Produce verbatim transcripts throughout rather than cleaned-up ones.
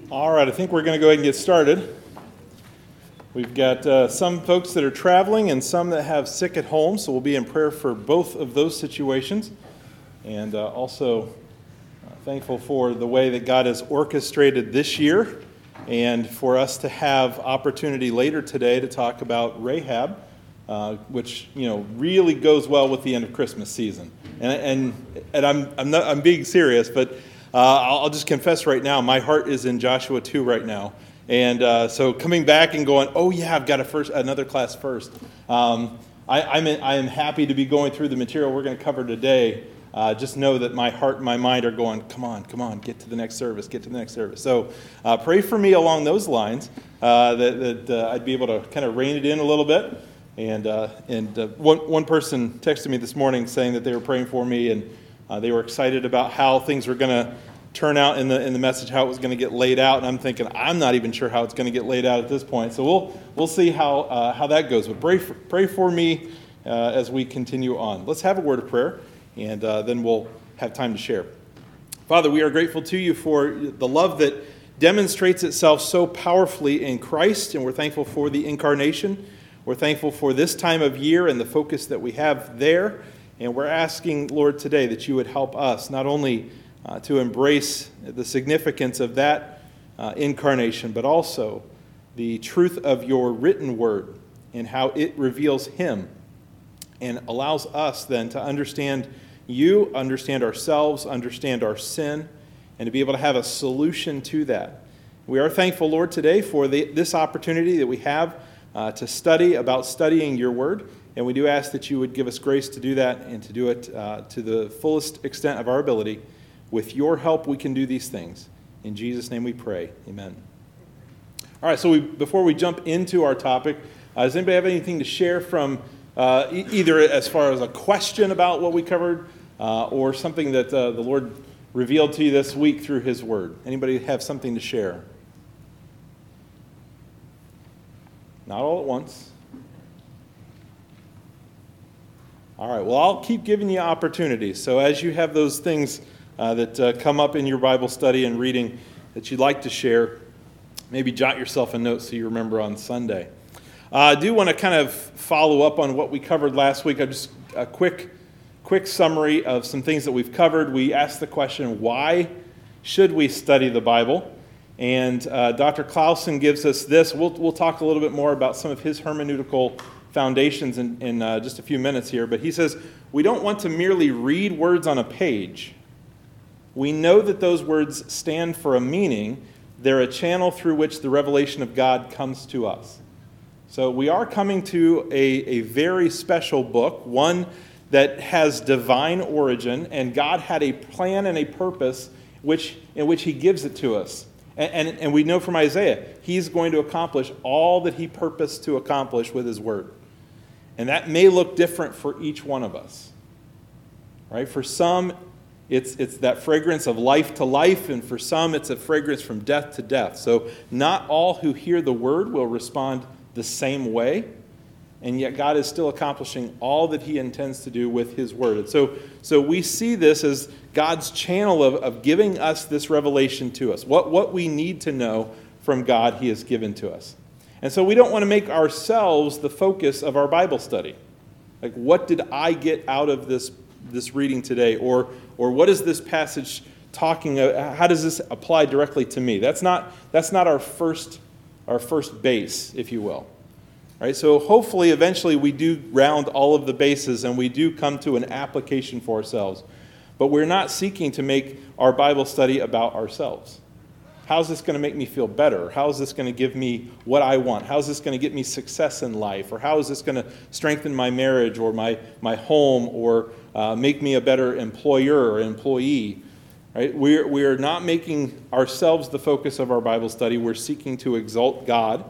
All right, I think we're going to go ahead and get started. We've got uh, some folks that are traveling and some that have sick at home, so we'll be in prayer for both of those situations. And uh, also uh, thankful for the way that God has orchestrated this year and for us to have opportunity later today to talk about Rahab, uh, which, you know, really goes well with the end of Christmas season. And and, and I'm I'm not I'm being serious, but uh, I'll, I'll just confess right now, my heart is in Joshua two right now. And uh, so coming back and going, oh yeah, I've got a first another class first. Um, I, I'm in, I am happy to be going through the material we're going to cover today. Uh, just know that my heart and my mind are going, come on, come on, get to the next service, get to the next service. So uh, pray for me along those lines, uh, that, that uh, I'd be able to kind of rein it in a little bit. And uh, and uh, one one person texted me this morning saying that they were praying for me and uh, they were excited about how things were going to turn out in the in the message, how it was going to get laid out. And I'm thinking, I'm not even sure how it's going to get laid out at this point. So we'll we'll see how uh, how that goes. But pray for, pray for me uh, as we continue on. Let's have a word of prayer, and uh, then we'll have time to share. Father, we are grateful to you for the love that demonstrates itself so powerfully in Christ, and we're thankful for the incarnation. We're thankful for this time of year and the focus that we have there. And we're asking, Lord, today that you would help us not only uh, to embrace the significance of that uh, incarnation, but also the truth of your written word and how it reveals him and allows us then to understand you, understand ourselves, understand our sin, and to be able to have a solution to that. We are thankful, Lord, today for the, this opportunity that we have Uh, to study about studying your word, and we do ask that you would give us grace to do that and to do it uh, to the fullest extent of our ability. With your help, we can do these things. In Jesus' name we pray. Amen. All right, so we, before we jump into our topic, uh, does anybody have anything to share from uh, e- either as far as a question about what we covered uh, or something that uh, the Lord revealed to you this week through his word? Anybody have something to share? Not all at once. All right, well, I'll keep giving you opportunities. So as you have those things uh, that uh, come up in your Bible study and reading that you'd like to share, maybe jot yourself a note so you remember on Sunday. Uh, I do want to kind of follow up on what we covered last week. I just a quick, quick summary of some things that we've covered. We asked the question, why should we study the Bible? And uh, Doctor Clausen gives us this. We'll, we'll talk a little bit more about some of his hermeneutical foundations in, in uh, just a few minutes here. But he says, we don't want to merely read words on a page. We know that those words stand for a meaning. They're a channel through which the revelation of God comes to us. So we are coming to a, a very special book, one that has divine origin, and God had a plan and a purpose which in which he gives it to us. And, and, and we know from Isaiah, he's going to accomplish all that he purposed to accomplish with his word. And that may look different for each one of us. Right? For some, it's, it's that fragrance of life to life, and for some, it's a fragrance from death to death. So not all who hear the word will respond the same way, and yet God is still accomplishing all that he intends to do with his word. And so, so we see this as God's channel of, of giving us this revelation to us. What, what we need to know from God, he has given to us. And so we don't want to make ourselves the focus of our Bible study. Like, what did I get out of this, this reading today? Or, or what is this passage talking about? How does this apply directly to me? That's not, that's not our first, our first base, if you will. Right, so hopefully eventually we do round all of the bases and we do come to an application for ourselves. But we're not seeking to make our Bible study about ourselves. How's this going to make me feel better? How is this going to give me what I want? How is this going to get me success in life? Or how is this going to strengthen my marriage or my, my home or uh, make me a better employer or employee? Right? We're, we're not making ourselves the focus of our Bible study. We're seeking to exalt God.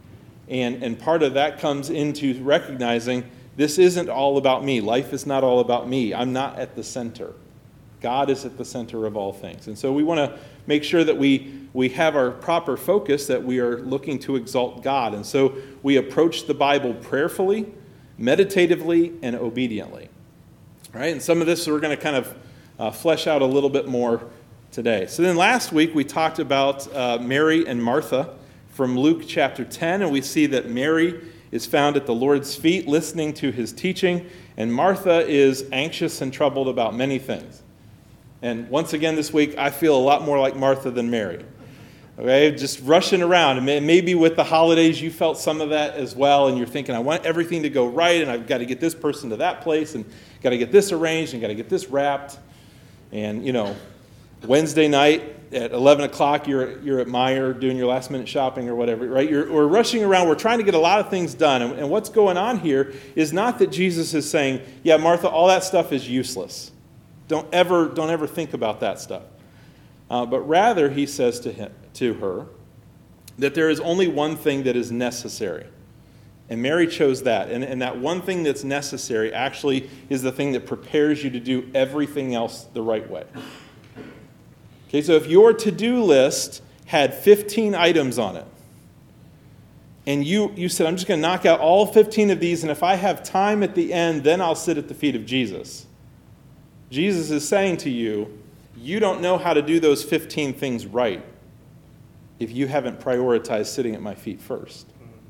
And, and part of that comes into recognizing this isn't all about me. Life is not all about me. I'm not at the center. God is at the center of all things. And so we want to make sure that we, we have our proper focus, that we are looking to exalt God. And so we approach the Bible prayerfully, meditatively, and obediently. Right? And some of this we're going to kind of uh, flesh out a little bit more today. So then last week we talked about uh, Mary and Martha from Luke chapter ten, and we see that Mary is found at the Lord's feet listening to his teaching, and Martha is anxious and troubled about many things. And once again this week, I feel a lot more like Martha than Mary. Okay, just rushing around. And maybe with the holidays you felt some of that as well, and you're thinking, I want everything to go right, and I've got to get this person to that place, and got to get this arranged, and got to get this wrapped. And, you know, Wednesday night at eleven o'clock, you're you're at Meijer doing your last minute shopping or whatever, right? You're, we're rushing around. We're trying to get a lot of things done. And, and what's going on here is not that Jesus is saying, yeah, Martha, all that stuff is useless. Don't ever, don't ever think about that stuff. Uh, but rather, he says to him, to her, that there is only one thing that is necessary. And Mary chose that. And, and that one thing that's necessary actually is the thing that prepares you to do everything else the right way. Okay, so if your to-do list had fifteen items on it, and you, you said, I'm just going to knock out all fifteen of these, and if I have time at the end, then I'll sit at the feet of Jesus. Jesus is saying to you, you don't know how to do those fifteen things right if you haven't prioritized sitting at my feet first.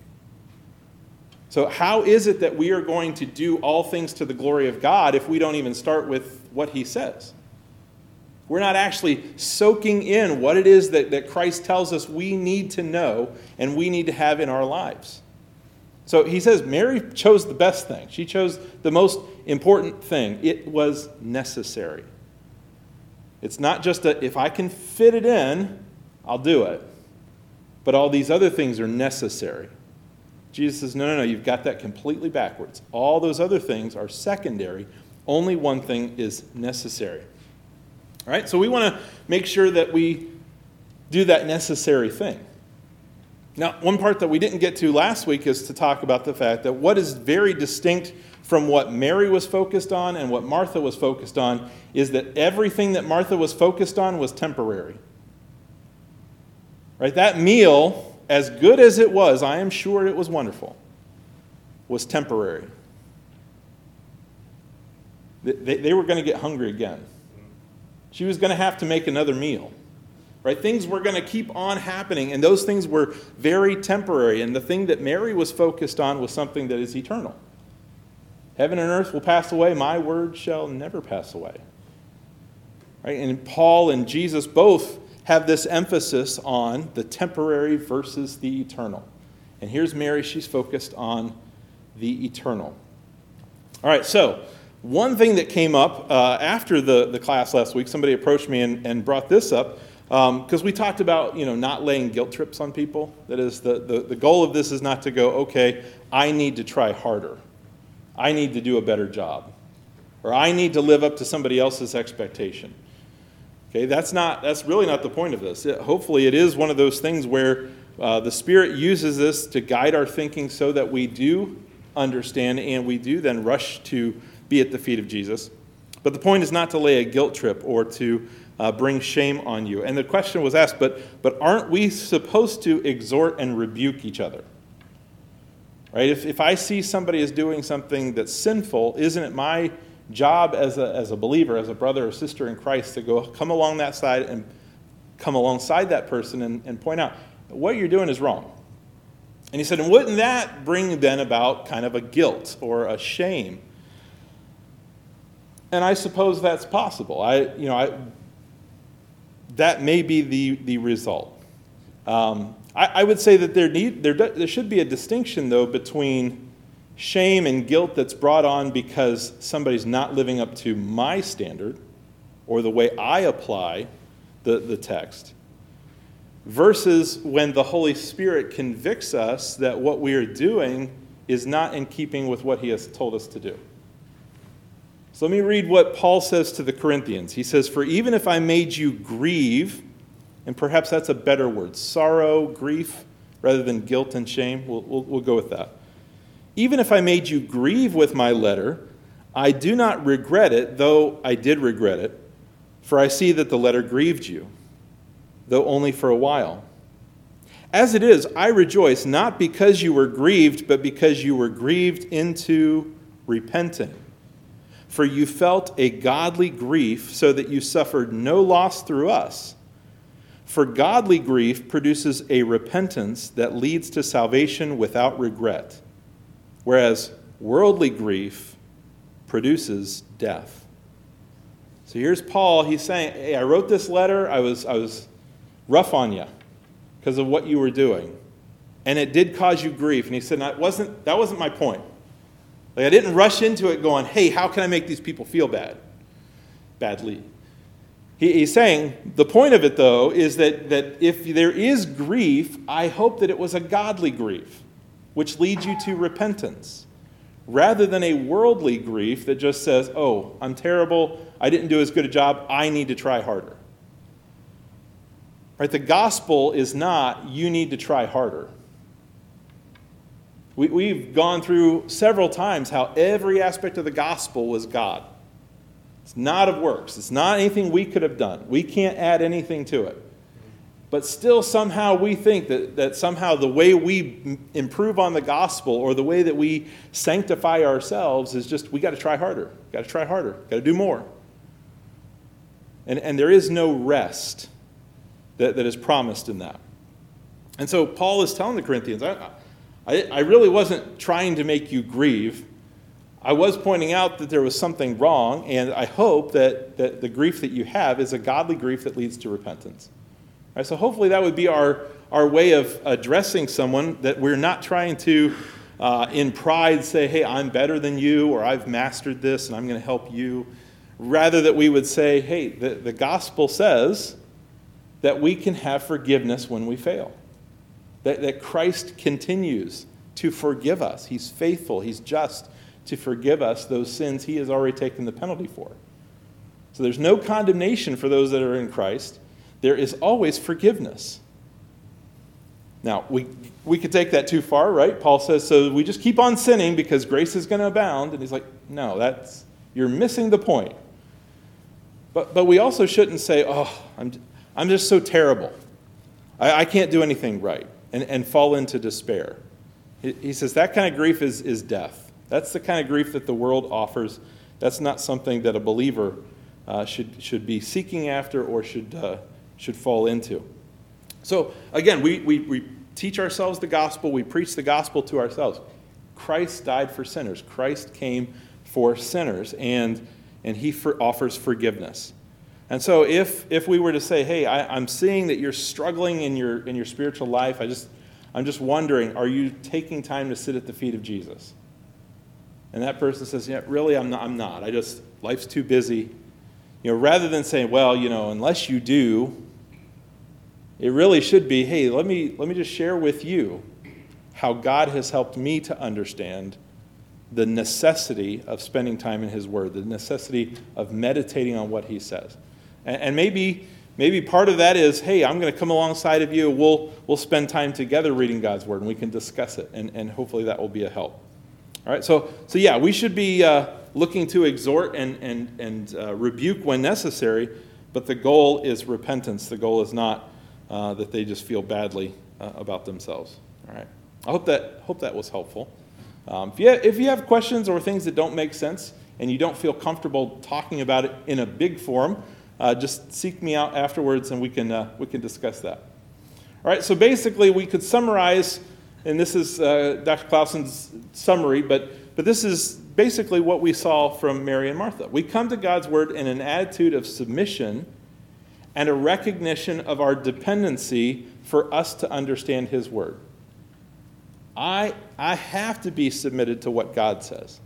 So how is it that we are going to do all things to the glory of God if we don't even start with what he says? We're not actually soaking in what it is that, that Christ tells us we need to know and we need to have in our lives. So he says Mary chose the best thing. She chose the most important thing. It was necessary. It's not just a, if I can fit it in, I'll do it. But all these other things are necessary. Jesus says, no, no, no, you've got that completely backwards. All those other things are secondary. Only one thing is necessary. All right, so we want to make sure that we do that necessary thing. Now, one part that we didn't get to last week is to talk about the fact that what is very distinct from what Mary was focused on and what Martha was focused on is that everything that Martha was focused on was temporary. Right? That meal, as good as it was, I am sure it was wonderful, was temporary. They, they were going to get hungry again. She was going to have to make another meal. Right? Things were going to keep on happening, and those things were very temporary. And the thing that Mary was focused on was something that is eternal. Heaven and earth will pass away. My word shall never pass away. Right? And Paul and Jesus both have this emphasis on the temporary versus the eternal. And here's Mary. She's focused on the eternal. All right, so one thing that came up uh, after the, the class last week, somebody approached me and, and brought this up, because um, we talked about, you know, not laying guilt trips on people. That is, the, the, the goal of this is not to go, okay, I need to try harder. I need to do a better job. Or I need to live up to somebody else's expectation. Okay, that's not, that's really not the point of this. It, hopefully it is one of those things where uh, the Spirit uses this to guide our thinking so that we do understand and we do then rush to be at the feet of Jesus. But the point is not to lay a guilt trip or to uh, bring shame on you. And the question was asked, but, but aren't we supposed to exhort and rebuke each other? Right? If, if I see somebody is doing something that's sinful, isn't it my job as a, as a believer, as a brother or sister in Christ, to go come along that side and come alongside that person and, and point out, what you're doing is wrong. And he said, and wouldn't that bring then about kind of a guilt or a shame? And I suppose that's possible. I, you know, I, that may be the, the result. Um, I, I would say that there need there there should be a distinction, though, between shame and guilt that's brought on because somebody's not living up to my standard or the way I apply the, the text, versus when the Holy Spirit convicts us that what we are doing is not in keeping with what he has told us to do. So let me read what Paul says to the Corinthians. He says, for even if I made you grieve, and perhaps that's a better word, sorrow, grief, rather than guilt and shame, we'll, we'll, we'll go with that. Even if I made you grieve with my letter, I do not regret it, though I did regret it, for I see that the letter grieved you, though only for a while. As it is, I rejoice, not because you were grieved, but because you were grieved into repenting. For you felt a godly grief, so that you suffered no loss through us. For godly grief produces a repentance that leads to salvation without regret, whereas worldly grief produces death. So here's Paul. He's saying, hey, I wrote this letter. I was, I was rough on you because of what you were doing. And it did cause you grief. And he said, that wasn't, that wasn't my point. Like, I didn't rush into it going, hey, how can I make these people feel bad? Badly. He, he's saying, the point of it, though, is that, that if there is grief, I hope that it was a godly grief, which leads you to repentance, rather than a worldly grief that just says, oh, I'm terrible, I didn't do as good a job, I need to try harder. Right? The gospel is not, you need to try harder. We, we've gone through several times how every aspect of the gospel was God. It's not of works. It's not anything we could have done. We can't add anything to it. But still somehow we think that, that somehow the way we improve on the gospel or the way that we sanctify ourselves is just, we got to try harder. Got to try harder. Got to do more. And, and there is no rest that, that is promised in that. And so Paul is telling the Corinthians, I, I, I really wasn't trying to make you grieve. I was pointing out that there was something wrong, and I hope that, that the grief that you have is a godly grief that leads to repentance. All right, so hopefully that would be our, our way of addressing someone, that we're not trying to, uh, in pride, say, hey, I'm better than you, or I've mastered this, and I'm going to help you. Rather that we would say, hey, the, the gospel says that we can have forgiveness when we fail. That, that Christ continues to forgive us. He's faithful. He's just to forgive us those sins he has already taken the penalty for. So there's no condemnation for those that are in Christ. There is always forgiveness. Now, we we could take that too far, right? Paul says, so we just keep on sinning because grace is going to abound. And he's like, no, that's you're missing the point. But but we also shouldn't say, oh, I'm I'm just so terrible. I, I can't do anything right, and, and fall into despair. He, he says that kind of grief is, is death. That's the kind of grief that the world offers. That's not something that a believer uh, should should be seeking after or should uh, should fall into. So again, we, we we teach ourselves the gospel. We preach the gospel to ourselves. Christ died for sinners. Christ came for sinners, and and he for, offers forgiveness. And so if if we were to say, hey, I, I'm seeing that you're struggling in your in your spiritual life, I just I'm just wondering, are you taking time to sit at the feet of Jesus? And that person says, yeah, really, I'm not. I'm not. I just, life's too busy. You know, rather than saying, well, you know, unless you do, it really should be, hey, let me let me just share with you how God has helped me to understand the necessity of spending time in his word, the necessity of meditating on what he says. And, and maybe maybe part of that is, hey, I'm going to come alongside of you. We'll we'll spend time together reading God's word, and we can discuss it, and, and hopefully that will be a help. All right, so so yeah, we should be uh, looking to exhort and and and uh, rebuke when necessary, but the goal is repentance. The goal is not uh, that they just feel badly uh, about themselves. All right, I hope that hope that was helpful. Um, if you have, if you have questions or things that don't make sense and you don't feel comfortable talking about it in a big forum, uh, just seek me out afterwards and we can uh, we can discuss that. All right, so basically we could summarize. And this is uh, Doctor Clausen's summary, but, but this is basically what we saw from Mary and Martha. We come to God's word in an attitude of submission and a recognition of our dependency for us to understand his word. I, I have to be submitted to what God says.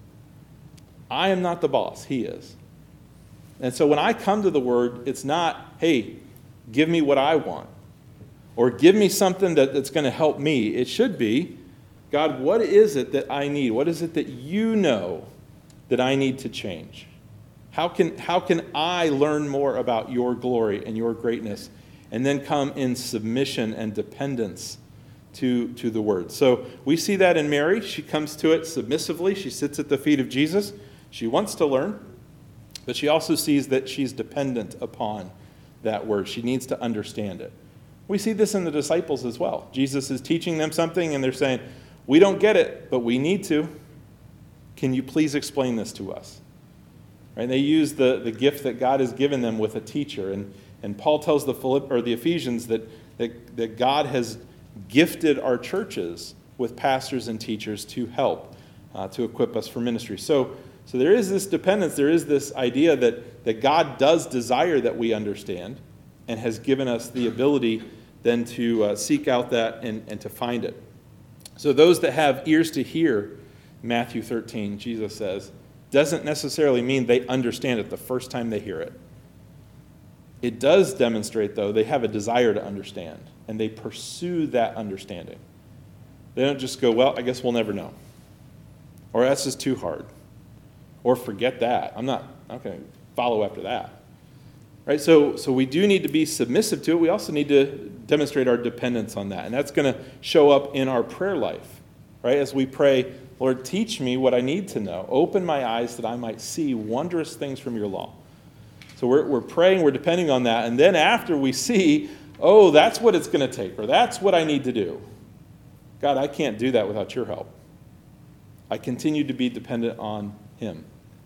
I am not the boss, he is. And so when I come to the word, it's not, hey, give me what I want. Or give me something that, that's going to help me. It should be, God, what is it that I need? What is it that you know that I need to change? How can, how can I learn more about your glory and your greatness and then come in submission and dependence to, to the word? So we see that in Mary. She comes to it submissively. She sits at the feet of Jesus. She wants to learn, but she also sees that she's dependent upon that word. She needs to understand it. We see this in the disciples as well. Jesus is teaching them something, and they're saying, we don't get it, but we need to. Can you please explain this to us? Right? They use the, the gift that God has given them with a teacher. And, and Paul tells the Philipp, or the Ephesians that, that, that God has gifted our churches with pastors and teachers to help, uh, to equip us for ministry. So, so there is this dependence, there is this idea that, that God does desire that we understand and has given us the ability then to uh, seek out that and, and to find it. So those that have ears to hear, Matthew thirteen, Jesus says, doesn't necessarily mean they understand it the first time they hear it. It does demonstrate, though, they have a desire to understand, and they pursue that understanding. They don't just go, well, I guess we'll never know. Or that's just too hard. Or forget that. I'm not, not going to follow after that. Right? So, so we do need to be submissive to it. We also need to demonstrate our dependence on that. And that's going to show up in our prayer life. Right? As we pray, Lord, teach me what I need to know. Open my eyes that I might see wondrous things from your law. So we're, we're praying, we're depending on that. And then after we see, oh, that's what it's going to take, or that's what I need to do. God, I can't do that without your help. I continue to be dependent on him.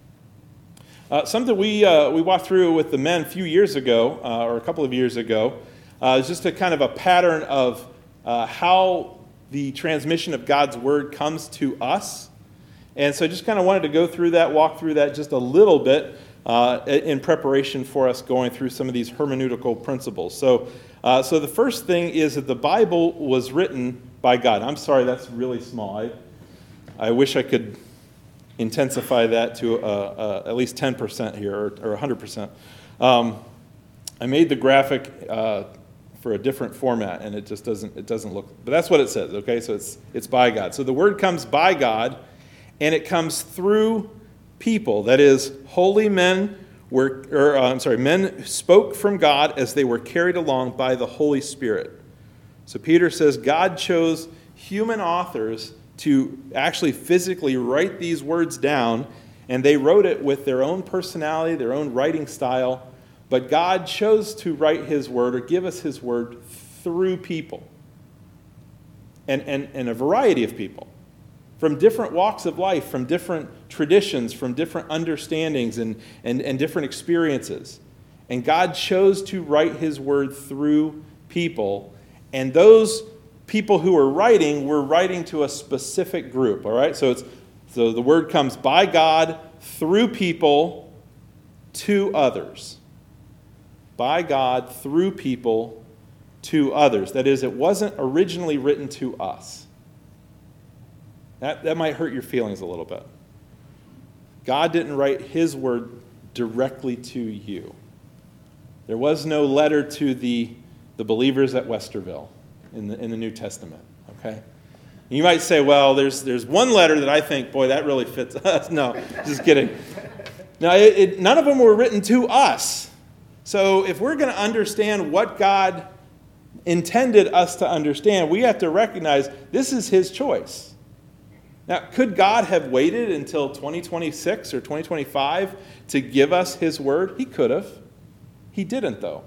Uh, something we uh, we walked through with the men a few years ago, uh, or a couple of years ago, uh, is just a kind of a pattern of uh, how the transmission of God's word comes to us. And so I just kind of wanted to go through that, walk through that just a little bit uh, in preparation for us going through some of these hermeneutical principles. So, uh, so the first thing is that the Bible was written by God. I'm sorry, that's really small. I, I wish I could intensify that to uh, uh, at least ten percent here, or, or one hundred percent. Um, I made the graphic uh, for a different format, and it just doesn't it doesn't look, but that's what it says, okay? So it's it's by God. So the word comes by God, and it comes through people. That is, holy men were, or uh, I'm sorry, men spoke from God as they were carried along by the Holy Spirit. So Peter says God chose human authors to actually physically write these words down, and they wrote it with their own personality, their own writing style, but God chose to write his word or give us his word through people, and, and, and a variety of people, from different walks of life, from different traditions, from different understandings and, and, and different experiences. And God chose to write his word through people, and those people who were writing were writing to a specific group, all right? So it's so the word comes by God through people to others. By God through people to others. That is, it wasn't originally written to us. That, that might hurt your feelings a little bit. God didn't write his word directly to you. There was no letter to the, the believers at Westerville in the in the New Testament, okay? You might say, well, there's there's one letter that I think, boy, that really fits us. No, just kidding. No, it, it, none of them were written to us. So if we're going to understand what God intended us to understand, we have to recognize this is his choice. Now, could God have waited until twenty twenty-six or twenty twenty-five to give us his word? He could have. He didn't, though.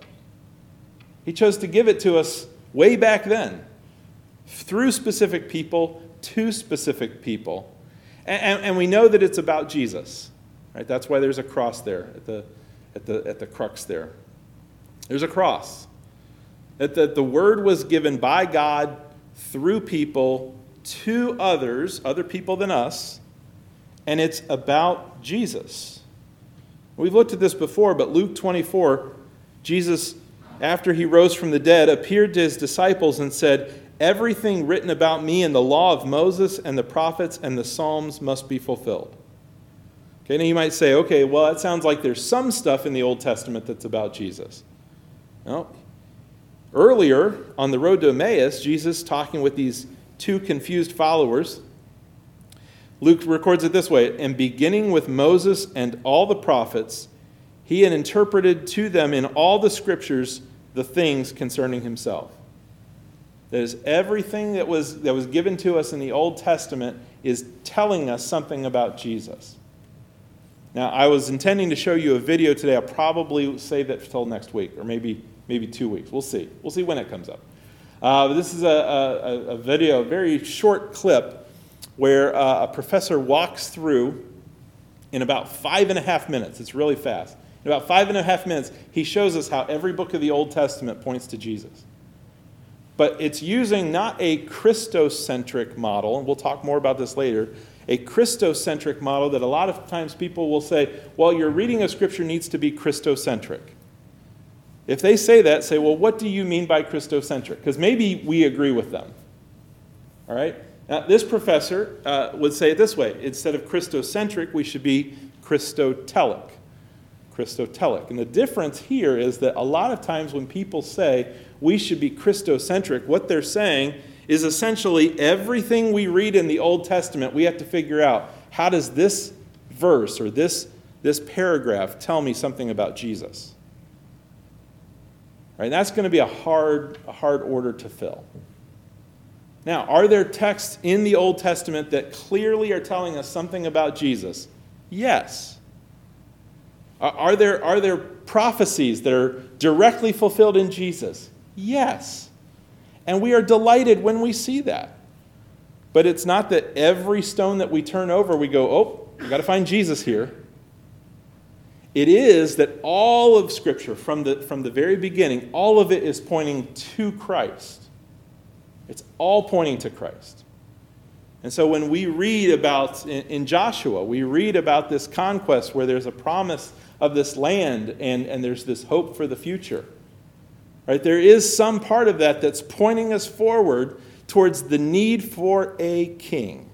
He chose to give it to us way back then, through specific people, to specific people. And, and, and we know that it's about Jesus. Right? That's why there's a cross there, at the, at the, at the crux there. There's a cross. That the, the word was given by God through people to others, other people than us, and it's about Jesus. We've looked at this before, but Luke twenty-four, Jesus, after he rose from the dead, appeared to his disciples and said, everything written about me in the law of Moses and the prophets and the Psalms must be fulfilled. Okay, now you might say, okay, well, that sounds like there's some stuff in the Old Testament that's about Jesus. No. Earlier, on the road to Emmaus, Jesus, talking with these two confused followers, Luke records it this way, and beginning with Moses and all the prophets, he had interpreted to them in all the scriptures the things concerning himself. That is, everything that was, that was given to us in the Old Testament is telling us something about Jesus. Now, I was intending to show you a video today. I'll probably save that until next week, or maybe maybe two weeks. We'll see. We'll see when it comes up. Uh, this is a, a, a video, a very short clip, where uh, a professor walks through in about five and a half minutes. It's really fast. In about five and a half minutes, he shows us how every book of the Old Testament points to Jesus. But it's using not a Christocentric model, and we'll talk more about this later, a Christocentric model that a lot of times people will say, well, your reading of Scripture needs to be Christocentric. If they say that, say, well, what do you mean by Christocentric? Because maybe we agree with them. All right? Now, this professor uh, would say it this way. Instead of Christocentric, we should be Christotelic. Christotelic. And the difference here is that a lot of times when people say we should be Christocentric, what they're saying is essentially everything we read in the Old Testament, we have to figure out, how does this verse or this, this paragraph tell me something about Jesus? Right? That's going to be a hard, a hard order to fill. Now, are there texts in the Old Testament that clearly are telling us something about Jesus? Yes. Are there, are there prophecies that are directly fulfilled in Jesus? Yes. And we are delighted when we see that. But it's not that every stone that we turn over, we go, oh, we've got to find Jesus here. It is that all of Scripture, from the, from the very beginning, all of it is pointing to Christ. It's all pointing to Christ. And so when we read about, in, in Joshua, we read about this conquest where there's a promise of this land and, and there's this hope for the future. Right? There is some part of that that's pointing us forward towards the need for a king.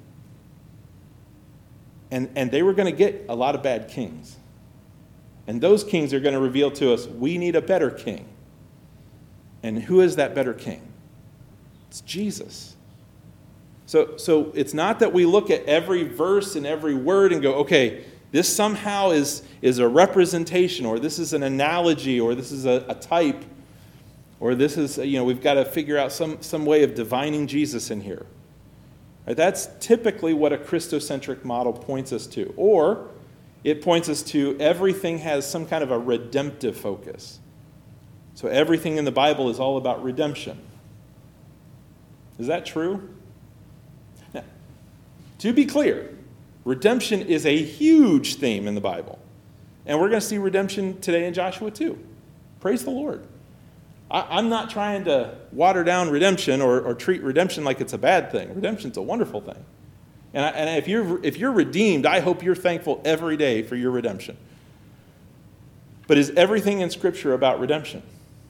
And, and they were going to get a lot of bad kings. And those kings are going to reveal to us, we need a better king. And who is that better king? It's Jesus. So, so it's not that we look at every verse and every word and go, okay, this somehow is, is a representation, or this is an analogy, or this is a, a type, or this is, you know, we've got to figure out some, some way of divining Jesus in here. Right? That's typically what a Christocentric model points us to. Or it points us to everything has some kind of a redemptive focus. So everything in the Bible is all about redemption. Is that true? Now, to be clear, redemption is a huge theme in the Bible. And we're going to see redemption today in Joshua too. Praise the Lord. I, I'm not trying to water down redemption or, or treat redemption like it's a bad thing. Redemption's a wonderful thing. And, I, and if you're, if you're redeemed, I hope you're thankful every day for your redemption. But is everything in Scripture about redemption?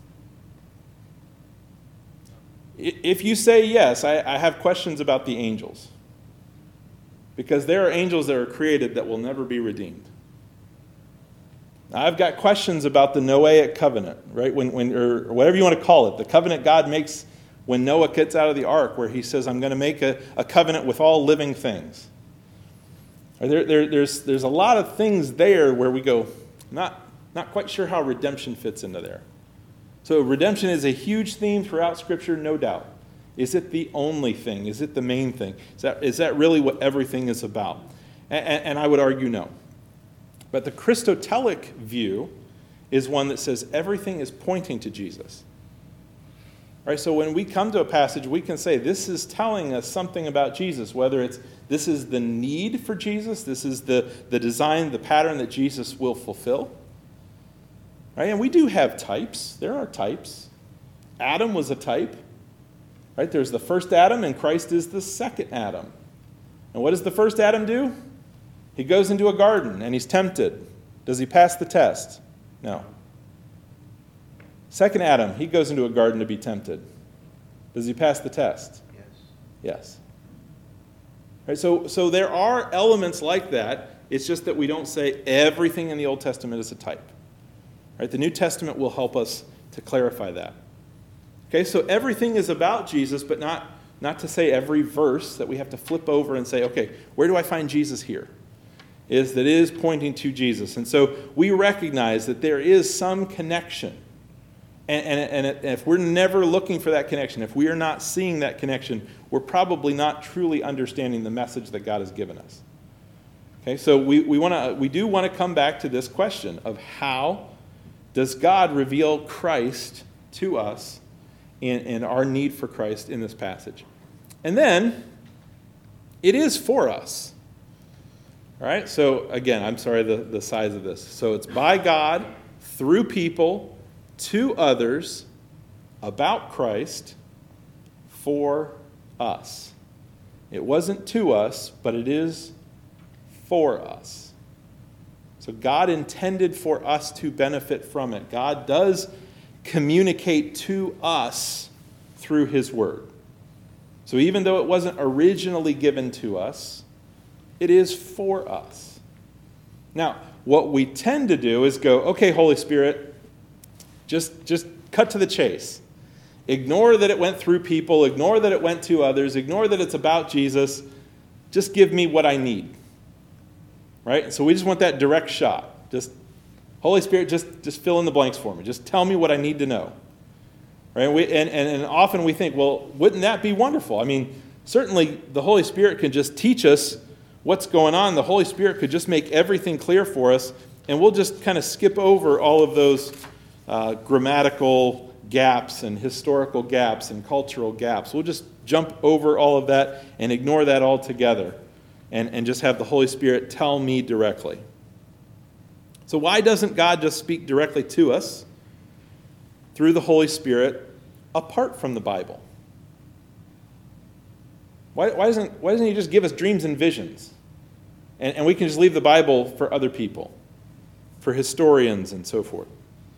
If you say yes, I, I have questions about the angels. Because there are angels that are created that will never be redeemed. I've got questions about the Noahic covenant, right? When, when, or whatever you want to call it, the covenant God makes when Noah gets out of the ark, where he says, I'm going to make a, a covenant with all living things. There, there, there's, there's a lot of things there where we go, not, not quite sure how redemption fits into there. So redemption is a huge theme throughout Scripture, no doubt. Is it the only thing? Is it the main thing? Is that, is that really what everything is about? And, and I would argue no. But the Christotelic view is one that says everything is pointing to Jesus. Right, so when we come to a passage, we can say this is telling us something about Jesus, whether it's this is the need for Jesus, this is the, the design, the pattern that Jesus will fulfill. Right, and we do have types. There are types. Adam was a type. Right, there's the first Adam, and Christ is the second Adam. And what does the first Adam do? He goes into a garden, and he's tempted. Does he pass the test? No. Second Adam, he goes into a garden to be tempted. Does he pass the test? Yes. Yes. Right, so, so there are elements like that. It's just that we don't say everything in the Old Testament is a type. Right, the New Testament will help us to clarify that. Okay, so everything is about Jesus, but not, not to say every verse that we have to flip over and say, okay, where do I find Jesus here? Is that it is pointing to Jesus. And so we recognize that there is some connection. And, and, and if we're never looking for that connection, if we are not seeing that connection, we're probably not truly understanding the message that God has given us. Okay, so we, we, wanna, we do want to come back to this question of how does God reveal Christ to us and, and our need for Christ in this passage. And then, it is for us. All right, so again, I'm sorry the, the size of this. So it's by God, through people, to others, about Christ, for us. It wasn't to us, but it is for us. So God intended for us to benefit from it. God does communicate to us through his word. So even though it wasn't originally given to us, it is for us. Now, what we tend to do is go, okay, Holy Spirit, just, just cut to the chase. Ignore that it went through people. Ignore that it went to others. Ignore that it's about Jesus. Just give me what I need. Right? So we just want that direct shot. Just, Holy Spirit, just, just fill in the blanks for me. Just tell me what I need to know. Right? We, and, and, and often we think, well, wouldn't that be wonderful? I mean, certainly the Holy Spirit can just teach us what's going on. The Holy Spirit could just make everything clear for us, and we'll just kind of skip over all of those uh, grammatical gaps and historical gaps and cultural gaps. We'll just jump over all of that and ignore that altogether and, and just have the Holy Spirit tell me directly. So why doesn't God just speak directly to us through the Holy Spirit apart from the Bible? Why, why, doesn't, why doesn't he just give us dreams and visions? And, and we can just leave the Bible for other people, for historians and so forth.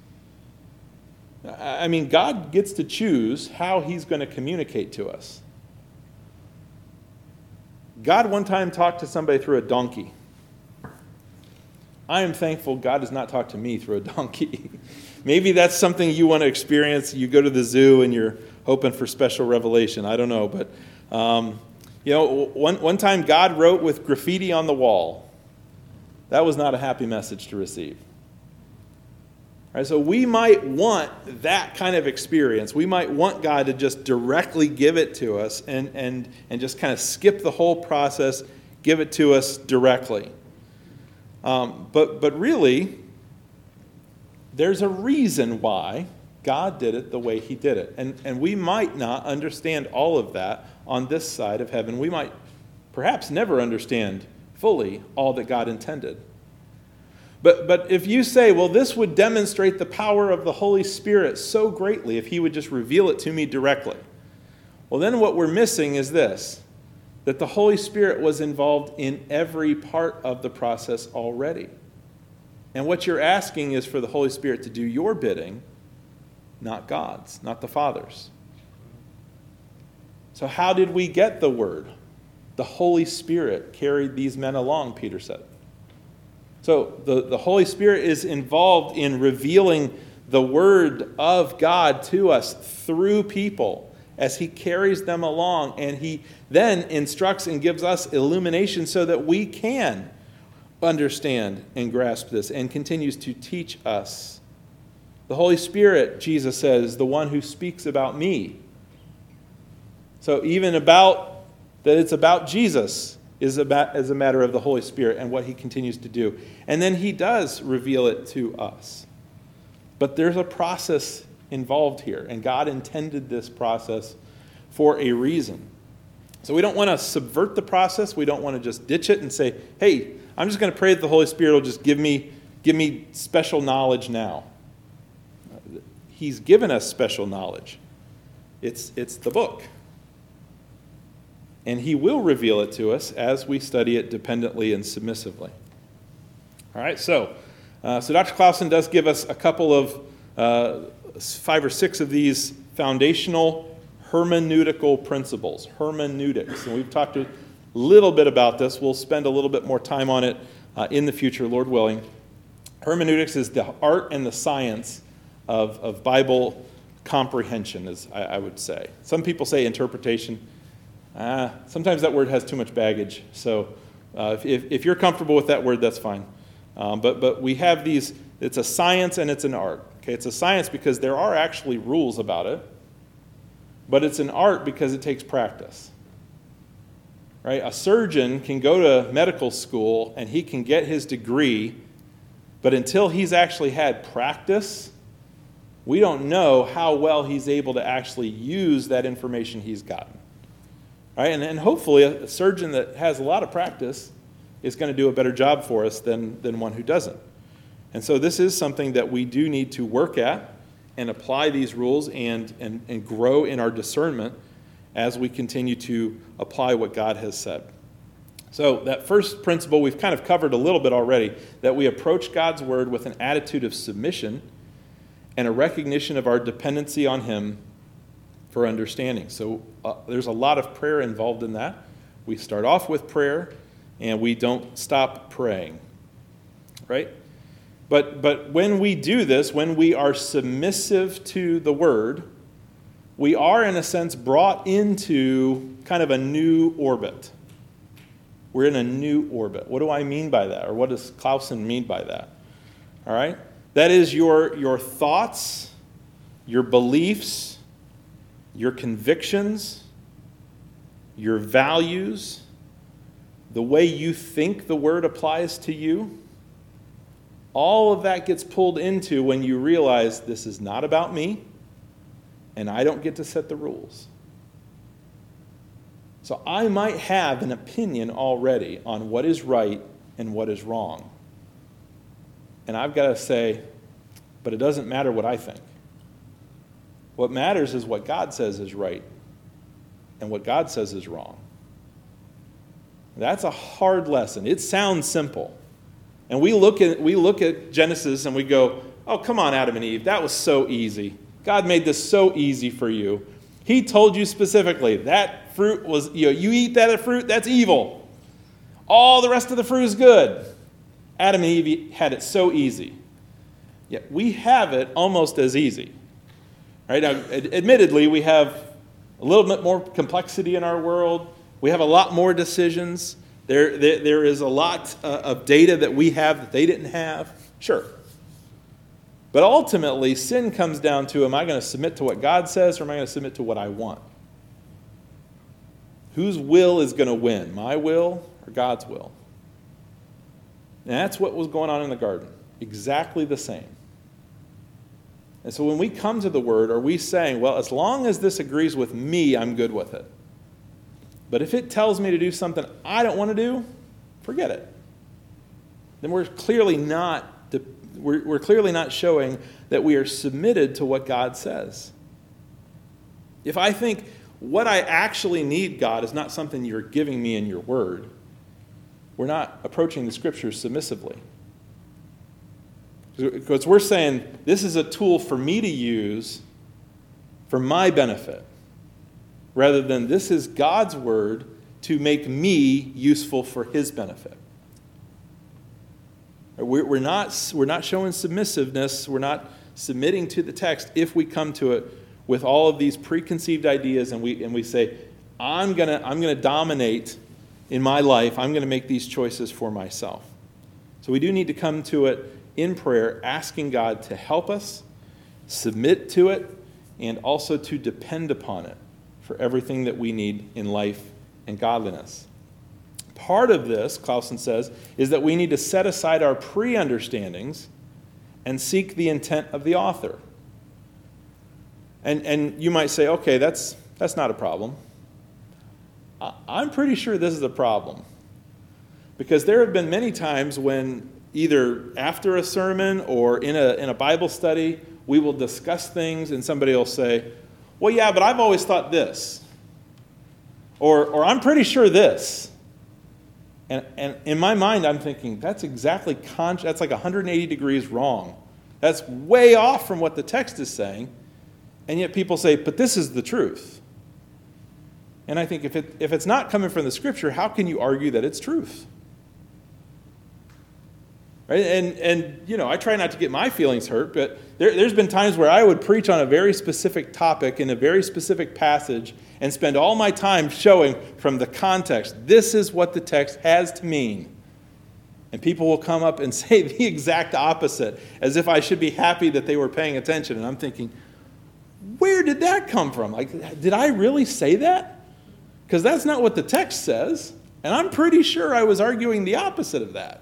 I mean, God gets to choose how he's going to communicate to us. God one time talked to somebody through a donkey. I am thankful God does not talk to me through a donkey. Maybe that's something you want to experience. You go to the zoo and you're hoping for special revelation. I don't know, but um, you know, one one time God wrote with graffiti on the wall. That was not a happy message to receive. All right, so we might want that kind of experience. We might want God to just directly give it to us and and and just kind of skip the whole process, give it to us directly. Um, but but really, there's a reason why God did it the way he did it. And, and we might not understand all of that on this side of heaven. We might perhaps never understand fully all that God intended. But, but if you say, well, this would demonstrate the power of the Holy Spirit so greatly if he would just reveal it to me directly. Well, then what we're missing is this, that the Holy Spirit was involved in every part of the process already. And what you're asking is for the Holy Spirit to do your bidding, not God's, not the Father's. So how did we get the word? The Holy Spirit carried these men along, Peter said. So the, the Holy Spirit is involved in revealing the word of God to us through people as he carries them along, and he then instructs and gives us illumination so that we can understand and grasp this, and continues to teach us. The Holy Spirit, Jesus says, is the one who speaks about me. So even about that it's about Jesus is about as a matter of the Holy Spirit and what he continues to do. And then he does reveal it to us. But there's a process involved here, and God intended this process for a reason. So we don't want to subvert the process. We don't want to just ditch it and say, hey, I'm just going to pray that the Holy Spirit will just give me, give me special knowledge now. He's given us special knowledge. It's, it's the book. And he will reveal it to us as we study it dependently and submissively. All right, so, uh, so Doctor Clausen does give us a couple of, uh, five or six of these foundational hermeneutical principles, hermeneutics. And we've talked a little bit about this. We'll spend a little bit more time on it uh, in the future, Lord willing. Hermeneutics is the art and the science of, of Bible comprehension, as I, I would say. Some people say interpretation. Uh, sometimes that word has too much baggage. So uh, if, if you're comfortable with that word, that's fine. Um, but, but we have these, it's a science and it's an art. Okay, it's a science because there are actually rules about it. But it's an art because it takes practice. Right? A surgeon can go to medical school and he can get his degree, but until he's actually had practice, we don't know how well he's able to actually use that information he's gotten. Right? And, and hopefully a, a surgeon that has a lot of practice is going to do a better job for us than, than one who doesn't. And so this is something that we do need to work at and apply these rules and, and, and grow in our discernment as we continue to apply what God has said. So that first principle we've kind of covered a little bit already, that we approach God's word with an attitude of submission and a recognition of our dependency on him for understanding. So uh, there's a lot of prayer involved in that. We start off with prayer, and we don't stop praying, right? But, but when we do this, when we are submissive to the word, we are, in a sense, brought into kind of a new orbit. We're in a new orbit. What do I mean by that? Or what does Clausen mean by that? All right? That is your, your thoughts, your beliefs, your convictions, your values, the way you think the word applies to you. All of that gets pulled into when you realize this is not about me, and I don't get to set the rules. So I might have an opinion already on what is right and what is wrong. And I've got to say, but it doesn't matter what I think. What matters is what God says is right and what God says is wrong. That's a hard lesson. It sounds simple. And we look at we look at Genesis and we go, oh, come on, Adam and Eve, that was so easy. God made this so easy for you. He told you specifically that fruit was, you know, you eat that fruit, that's evil. All the rest of the fruit is good. Adam and Eve had it so easy. Yet we have it almost as easy. Right? Now, admittedly, we have a little bit more complexity in our world. We have a lot more decisions. There, there, there is a lot uh, of data that we have that they didn't have. Sure. But ultimately, sin comes down to, am I going to submit to what God says, or am I going to submit to what I want? Whose will is going to win, my will or God's will? And that's what was going on in the garden. Exactly the same. And so when we come to the word, are we saying, well, as long as this agrees with me, I'm good with it. But if it tells me to do something I don't want to do, forget it. Then we're clearly not we're, we're clearly not showing that we are submitted to what God says. If I think what I actually need, God, is not something you're giving me in your word, we're not approaching the scriptures submissively. Because we're saying this is a tool for me to use for my benefit, rather than this is God's word to make me useful for his benefit. We're not, we're not showing submissiveness. We're not submitting to the text if we come to it with all of these preconceived ideas and we, and we say, I'm going to I'm gonna dominate in my life. I'm going to make these choices for myself. So we do need to come to it in prayer, asking God to help us, submit to it, and also to depend upon it for everything that we need in life and godliness. Part of this, Clausen says, is that we need to set aside our pre-understandings and seek the intent of the author. And, and you might say, okay, that's, that's not a problem. I, I'm pretty sure this is a problem. Because there have been many times when either after a sermon or in a, in a Bible study, we will discuss things and somebody will say, well, yeah, but I've always thought this. Or, or I'm pretty sure this. And, and in my mind, I'm thinking, that's exactly, con- that's like one hundred eighty degrees wrong. That's way off from what the text is saying. And yet people say, but this is the truth. And I think if it, if it's not coming from the scripture, how can you argue that it's truth? Right? And, and you know, I try not to get my feelings hurt, but there, there's been times where I would preach on a very specific topic in a very specific passage and spend all my time showing from the context, this is what the text has to mean. And people will come up and say the exact opposite, as if I should be happy that they were paying attention. And I'm thinking, where did that come from? Like, did I really say that? Because that's not what the text says. And I'm pretty sure I was arguing the opposite of that.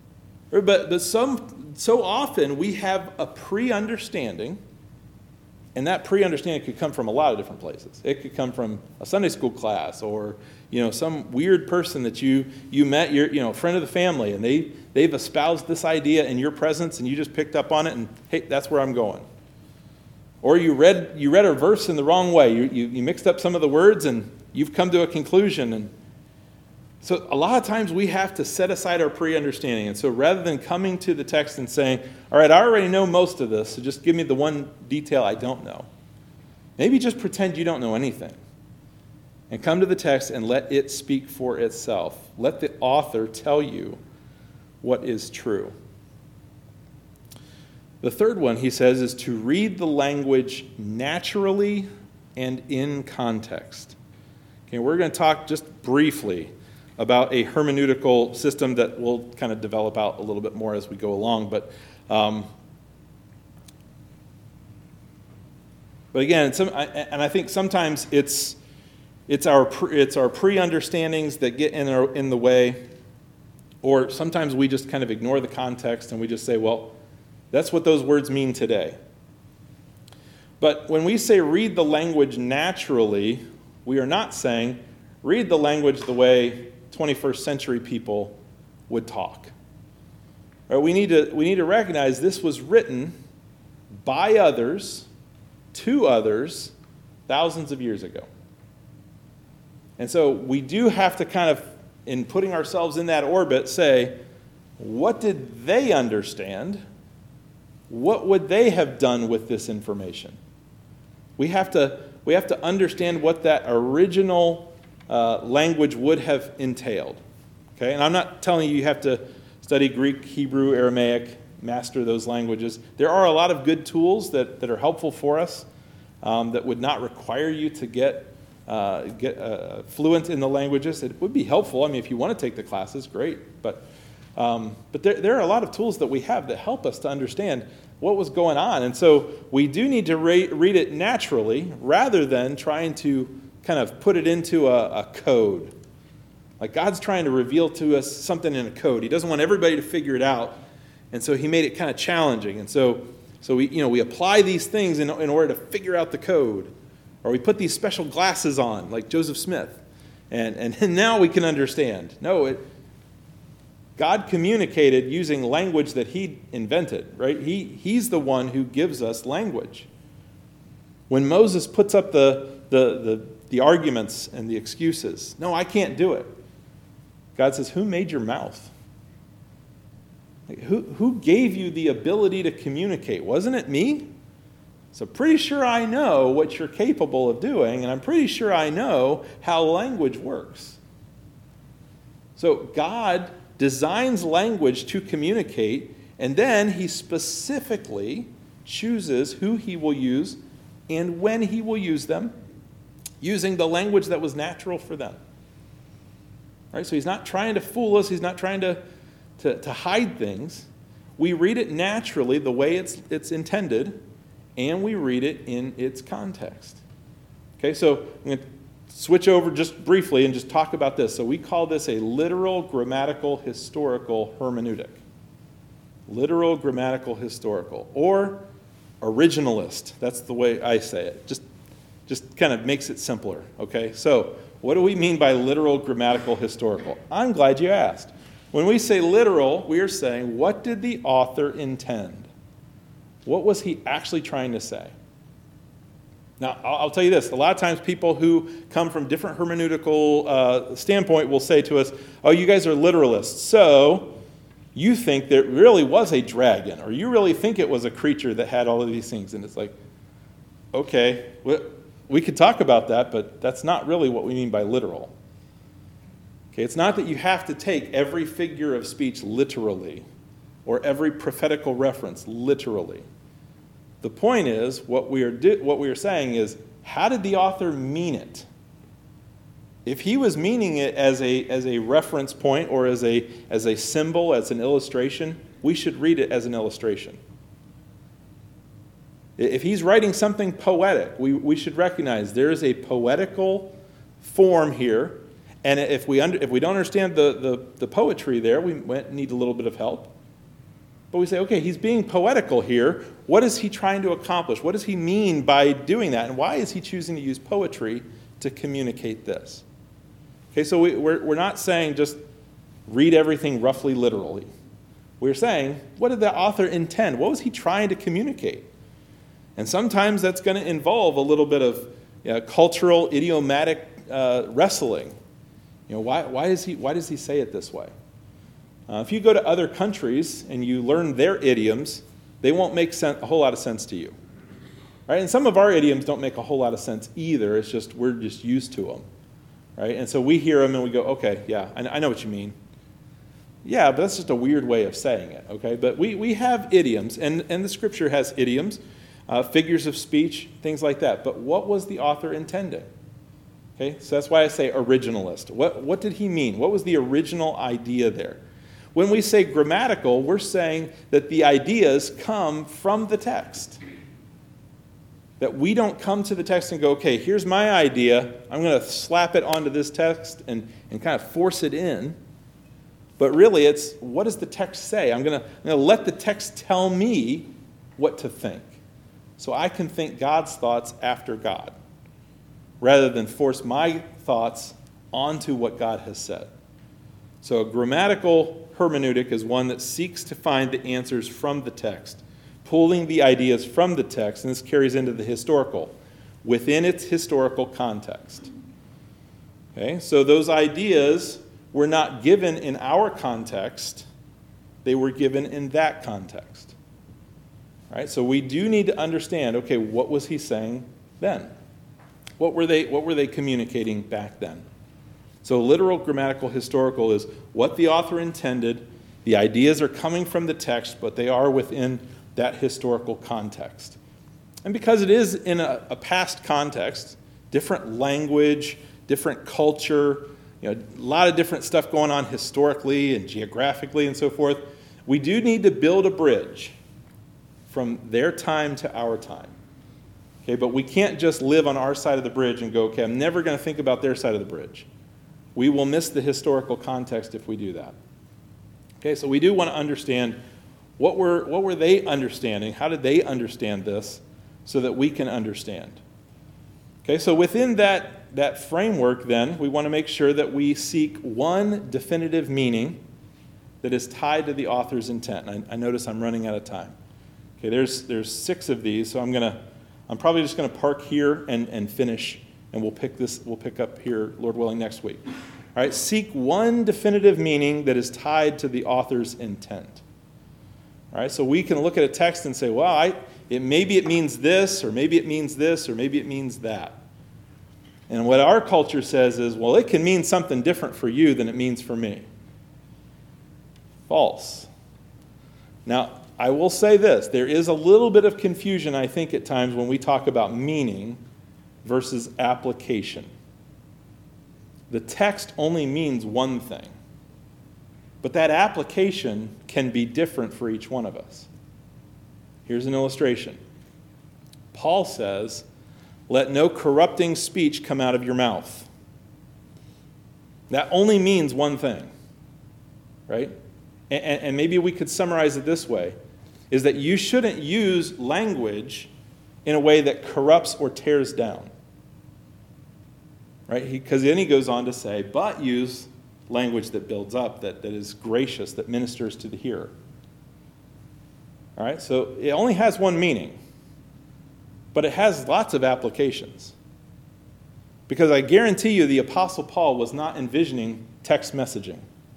But, but some, so often we have a pre-understanding And that pre-understanding could come from a lot of different places. It could come from a Sunday school class, or you know, some weird person that you you met, you're, you know, a friend of the family, and they, they've espoused this idea in your presence, and you just picked up on it, and hey, that's where I'm going. Or you read you read a verse in the wrong way. You, you, you mixed up some of the words, and you've come to a conclusion. And so a lot of times we have to set aside our pre-understanding. And so rather than coming to the text and saying, all right, I already know most of this, so just give me the one detail I don't know. Maybe just pretend you don't know anything. And come to the text and let it speak for itself. Let the author tell you what is true. The third one, he says, is to read the language naturally and in context. Okay, we're going to talk just briefly about a hermeneutical system that we'll kind of develop out a little bit more as we go along. But um, but again, some, and I think sometimes it's it's our it's our pre-understandings that get in our, in the way, or sometimes we just kind of ignore the context and we just say, well, that's what those words mean today. But when we say read the language naturally, we are not saying read the language the way twenty-first century people would talk. Right, we need to we need to recognize this was written by others, to others, thousands of years ago. And so we do have to kind of, in putting ourselves in that orbit, say, what did they understand? What would they have done with this information? We have to we have to understand what that original Uh, language would have entailed. Okay, and I'm not telling you you have to study Greek, Hebrew, Aramaic, master those languages. There are a lot of good tools that, that are helpful for us um, that would not require you to get uh, get uh, fluent in the languages. It would be helpful. I mean, if you want to take the classes, great. But um, but there, there are a lot of tools that we have that help us to understand what was going on. And so we do need to re- read it naturally rather than trying to kind of put it into a, a code. Like God's trying to reveal to us something in a code. He doesn't want everybody to figure it out. And so he made it kind of challenging. And so so we you know we apply these things in, in order to figure out the code. Or we put these special glasses on, like Joseph Smith. And, and now we can understand. No, it, God communicated using language that he invented, right? He, he's the one who gives us language. When Moses puts up the the the the arguments and the excuses. No, I can't do it. God says, who made your mouth? Like, who, who gave you the ability to communicate? Wasn't it me? So pretty sure I know what you're capable of doing, and I'm pretty sure I know how language works. So God designs language to communicate, and then he specifically chooses who he will use and when he will use them, using the language that was natural for them. Right? So he's not trying to fool us. He's not trying to, to, to hide things. We read it naturally the way it's, it's intended, and we read it in its context. Okay, so I'm going to switch over just briefly and just talk about this. So we call this a literal, grammatical, historical hermeneutic. Literal, grammatical, historical. Or originalist. That's the way I say it. Just Just kind of makes it simpler, okay? So what do we mean by literal, grammatical, historical? I'm glad you asked. When we say literal, we are saying, what did the author intend? What was he actually trying to say? Now, I'll tell you this. A lot of times people who come from different hermeneutical uh, standpoint will say to us, oh, you guys are literalists, so you think there really was a dragon, or you really think it was a creature that had all of these things. And it's like, okay, we could talk about that, but that's not really what we mean by literal. Okay, it's not that you have to take every figure of speech literally, or every prophetical reference literally. The point is, what we are di- what we are saying is, how did the author mean it? If he was meaning it as a as a reference point, or as a as a symbol, as an illustration, we should read it as an illustration. If he's writing something poetic, we, we should recognize there is a poetical form here, and if we under, if we don't understand the, the, the poetry there, we need a little bit of help. But we say, okay, he's being poetical here. What is he trying to accomplish? What does he mean by doing that? And why is he choosing to use poetry to communicate this? Okay, so we, we're, we're not saying just read everything roughly literally. We're saying, what did the author intend? What was he trying to communicate? And sometimes that's going to involve a little bit of you know, cultural, idiomatic uh, wrestling. You know, why, why, does he, why does he say it this way? Uh, if you go to other countries and you learn their idioms, they won't make sen- a whole lot of sense to you. Right? And some of our idioms don't make a whole lot of sense either. It's just we're just used to them. Right? And so we hear them and we go, okay, yeah, I, I know what you mean. Yeah, but that's just a weird way of saying it. Okay, but we, we have idioms, and, and the Scripture has idioms, uh, figures of speech, things like that. But what was the author intending? Okay, so that's why I say originalist. What, what did he mean? What was the original idea there? When we say grammatical, we're saying that the ideas come from the text. That we don't come to the text and go, okay, here's my idea. I'm going to slap it onto this text and, and kind of force it in. But really, it's what does the text say? I'm going to, I'm going to let the text tell me what to think. So I can think God's thoughts after God, rather than force my thoughts onto what God has said. So a grammatical hermeneutic is one that seeks to find the answers from the text, pulling the ideas from the text, and this carries into the historical, within its historical context. Okay, so those ideas were not given in our context, they were given in that context. All right, so we do need to understand, okay, what was he saying then? What were they, what were they communicating back then? So literal, grammatical, historical is what the author intended. The ideas are coming from the text, but they are within that historical context. And because it is in a, a past context, different language, different culture, you know, a lot of different stuff going on historically and geographically and so forth, we do need to build a bridge from their time to our time. Okay, but we can't just live on our side of the bridge and go, okay, I'm never going to think about their side of the bridge. We will miss the historical context if we do that. Okay, so we do want to understand what were, what were they understanding? How did they understand this so that we can understand? Okay, so within that, that framework then, we want to make sure that we seek one definitive meaning that is tied to the author's intent. And I, I notice I'm running out of time. Okay, there's, there's six of these, so I'm going to, I'm probably just going to park here and, and finish. And we'll pick this, we'll pick up here, Lord willing, next week. All right, seek one definitive meaning that is tied to the author's intent. All right, so we can look at a text and say, well, I, it, maybe it means this, or maybe it means this, or maybe it means that. And what our culture says is, well, it can mean something different for you than it means for me. False. Now, I will say this. There is a little bit of confusion, I think, at times when we talk about meaning versus application. The text only means one thing, but that application can be different for each one of us. Here's an illustration. Paul says, let no corrupting speech come out of your mouth. That only means one thing, right? And, and maybe we could summarize it this way, is that you shouldn't use language in a way that corrupts or tears down. Right? Because then he goes on to say, but use language that builds up, that, that is gracious, that ministers to the hearer. All right? So it only has one meaning, but it has lots of applications. Because I guarantee you the Apostle Paul was not envisioning text messaging.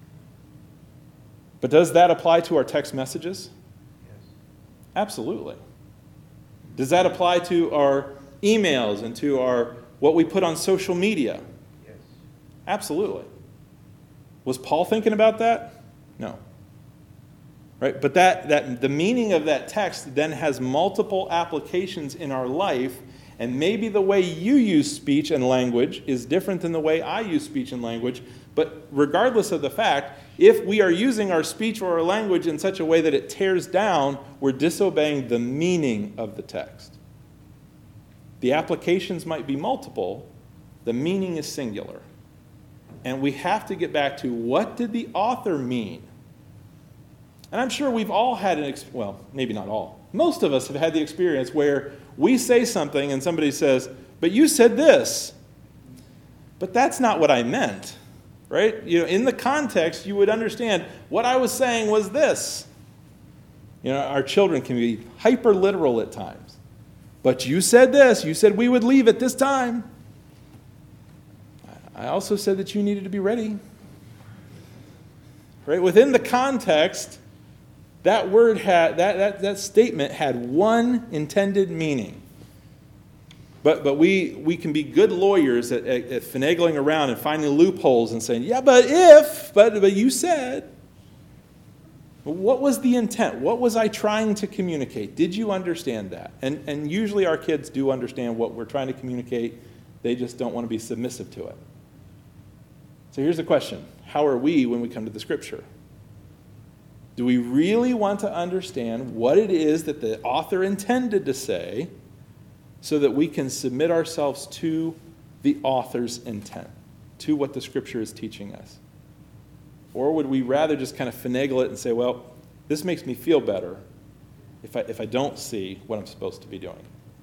But does that apply to our text messages? Yes. Absolutely. Does that apply to our emails and to our what we put on social media? Yes. Absolutely. Was Paul thinking about that? No. Right? But that, that the meaning of that text then has multiple applications in our life, and maybe the way you use speech and language is different than the way I use speech and language, but regardless of the fact, if we are using our speech or our language in such a way that it tears down, we're disobeying the meaning of the text. The applications might be multiple, the meaning is singular. And we have to get back to what did the author mean? And I'm sure we've all had an, ex- well, maybe not all. Most of us have had the experience where we say something and somebody says, but you said this. But that's not what I meant, right? You know, in the context, you would understand what I was saying was this. You know, our children can be hyper literal at times. But you said this. You said we would leave at this time. I also said that you needed to be ready. Right? Within the context, that word had that, that, that statement had one intended meaning. But but we we can be good lawyers at, at, at finagling around and finding loopholes and saying, yeah, but if, but but you said. What was the intent? What was I trying to communicate? Did you understand that? And and usually our kids do understand what we're trying to communicate. They just don't want to be submissive to it. So here's the question. How are we when we come to the Scripture? Do we really want to understand what it is that the author intended to say so that we can submit ourselves to the author's intent, to what the Scripture is teaching us? Or would we rather just kind of finagle it and say, well, this makes me feel better if I, if I don't see what I'm supposed to be doing?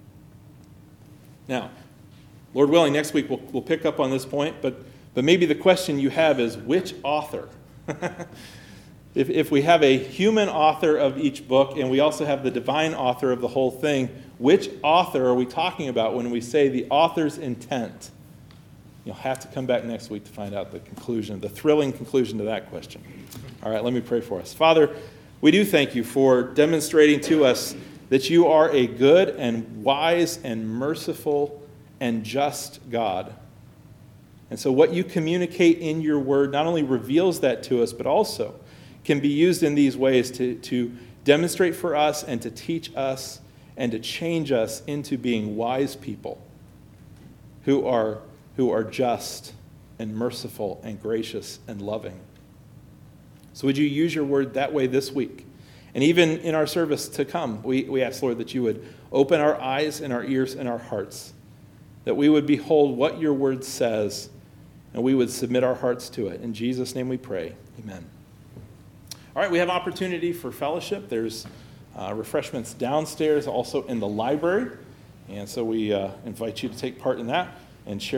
Now, Lord willing, next week we'll, we'll pick up on this point, but, but maybe the question you have is, which author? if, if we have a human author of each book and we also have the divine author of the whole thing, which author are we talking about when we say the author's intent? You'll have to come back next week to find out the conclusion, the thrilling conclusion to that question. All right, let me pray for us. Father, we do thank you for demonstrating to us that you are a good and wise and merciful and just God. And so what you communicate in your word not only reveals that to us, but also can be used in these ways to, to demonstrate for us and to teach us and to change us into being wise people who are who are just and merciful and gracious and loving. So would you use your word that way this week? And even in our service to come, we, we ask, Lord, that you would open our eyes and our ears and our hearts, that we would behold what your word says, and we would submit our hearts to it. In Jesus' name we pray. Amen. All right, we have opportunity for fellowship. There's uh, refreshments downstairs, also in the library. And so we uh, invite you to take part in that and share.